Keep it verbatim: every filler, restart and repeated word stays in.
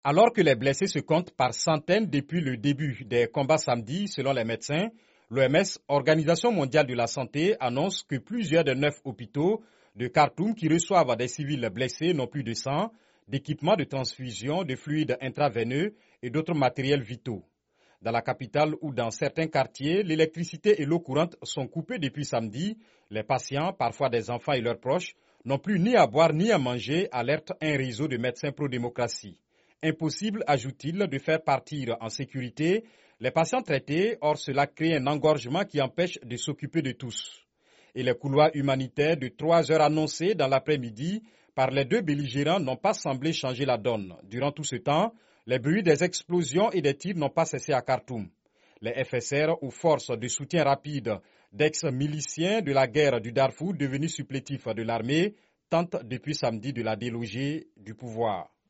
Alors que les blessés se comptent par centaines depuis le début des combats samedi, selon les médecins, l'O M S, Organisation mondiale de la santé, annonce que plusieurs des neuf hôpitaux de Khartoum qui reçoivent des civils blessés n'ont plus de sang, d'équipements de transfusion, de fluides intraveineux et d'autres matériels vitaux. Dans la capitale ou dans certains quartiers, l'électricité et l'eau courante sont coupées depuis samedi. Les patients, parfois des enfants et leurs proches, n'ont plus ni à boire ni à manger, alerte un réseau de médecins pro-démocratie. Impossible, ajoute-t-il, de faire partir en sécurité les patients traités, or cela crée un engorgement qui empêche de s'occuper de tous. Et les couloirs humanitaires de trois heures annoncés dans l'après-midi par les deux belligérants n'ont pas semblé changer la donne. Durant tout ce temps, les bruits des explosions et des tirs n'ont pas cessé à Khartoum. Les F S R, ou forces de soutien rapide d'ex-miliciens de la guerre du Darfour devenus supplétifs de l'armée, tentent depuis samedi de la déloger du pouvoir.